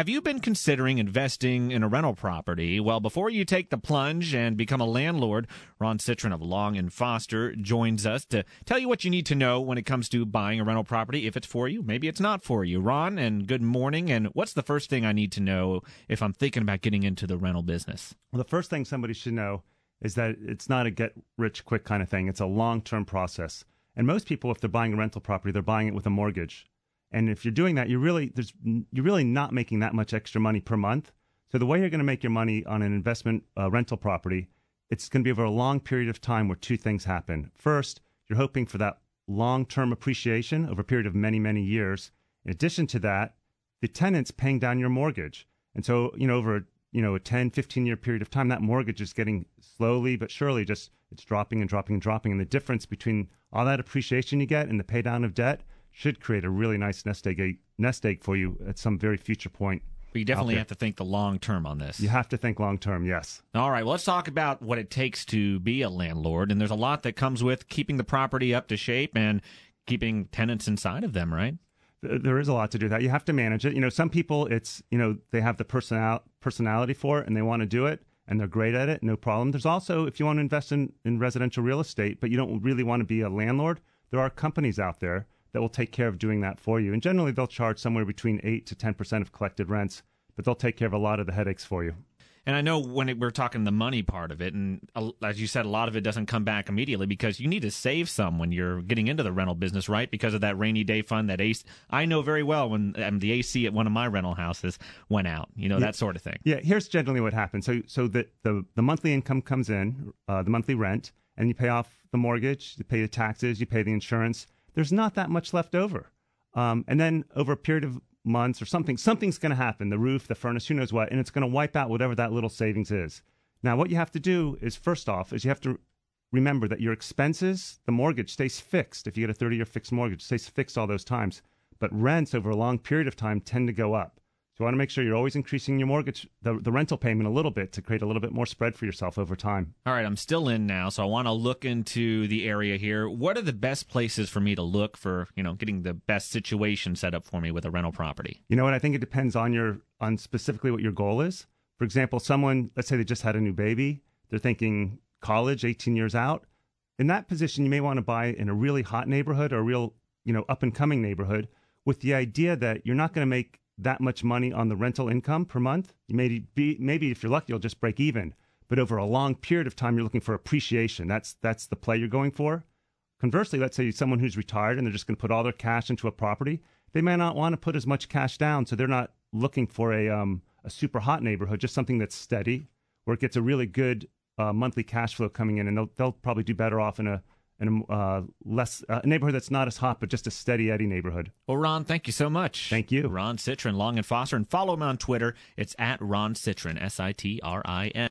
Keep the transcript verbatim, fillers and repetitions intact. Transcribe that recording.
have you been considering investing in a rental property? Well, before you take the plunge and become a landlord, Ron Citron of Long and Foster joins us to tell you what you need to know when it comes to buying a rental property, if it's for you, maybe it's not for you. Ron, and good morning. And what's the first thing I need to know if I'm thinking about getting into the rental business? Well, the first thing somebody should know is that it's not a get-rich-quick kind of thing. It's a long-term process. And most people, if they're buying a rental property, they're buying it with a mortgage. And if you're doing that, you're really there's you're really not making that much extra money per month. So the way you're going to make your money on an investment uh, rental property, it's going to be over a long period of time where two things happen. First, you're hoping for that long-term appreciation over a period of many, many years. In addition to that, the tenant's paying down your mortgage. And so, you know, over a, you know, a ten, fifteen-year period of time, that mortgage is getting slowly but surely just it's dropping and dropping and dropping. And the difference between all that appreciation you get and the pay down of debt should create a really nice nest egg, nest egg for you at some very future point. But you definitely have to think the long term on this. You have to think long term, yes. All right, well, let's talk about what it takes to be a landlord. And there's a lot that comes with keeping the property up to shape and keeping tenants inside of them, right? There is a lot to do that. You have to manage it. You know, some people, it's, you know, they have the personal, personality for it and they want to do it and they're great at it, no problem. There's also, if you want to invest in, in residential real estate, but you don't really want to be a landlord, there are companies out there that will take care of doing that for you. And generally, they'll charge somewhere between eight to ten percent of collected rents, but they'll take care of a lot of the headaches for you. And I know when it, we're talking the money part of it, and uh, as you said, a lot of it doesn't come back immediately because you need to save some when you're getting into the rental business, right? Because of that rainy day fund, that A C. I know very well when um, the A C at one of my rental houses went out, you know, yeah. that sort of thing. Yeah, here's generally what happens. So so the, the, the monthly income comes in, uh, the monthly rent, and you pay off the mortgage, you pay the taxes, you pay the insurance. There's not that much left over. Um, and then over a period of months or something, something's going to happen, the roof, the furnace, who knows what, and it's going to wipe out whatever that little savings is. Now, what you have to do is, first off, is you have to remember that your expenses, the mortgage stays fixed. If you get a thirty-year fixed mortgage, it stays fixed all those times. But rents over a long period of time tend to go up. So you want to make sure you're always increasing your mortgage, the, the rental payment a little bit to create a little bit more spread for yourself over time. All right, I'm still in now, so I want to look into the area here. What are the best places for me to look for, you know, getting the best situation set up for me with a rental property? You know what? I think it depends on your on specifically what your goal is. For example, someone, let's say they just had a new baby. They're thinking college, eighteen years out. In that position, you may want to buy in a really hot neighborhood or a real, you know, up-and-coming neighborhood with the idea that you're not going to make that much money on the rental income per month. You may be, maybe if you're lucky, you'll just break even. But over a long period of time, you're looking for appreciation. That's that's the play you're going for. Conversely, let's say someone who's retired and they're just going to put all their cash into a property. They may not want to put as much cash down, so they're not looking for a um, a super hot neighborhood, just something that's steady, where it gets a really good uh, monthly cash flow coming in, and they'll they'll probably do better off in a in a uh, less uh, neighborhood that's not as hot, but just a steady Eddie neighborhood. Well, Ron, thank you so much. Thank you. Ron Citron, Long and Foster, and follow him on Twitter. It's at Ron Citron, S I T R I N.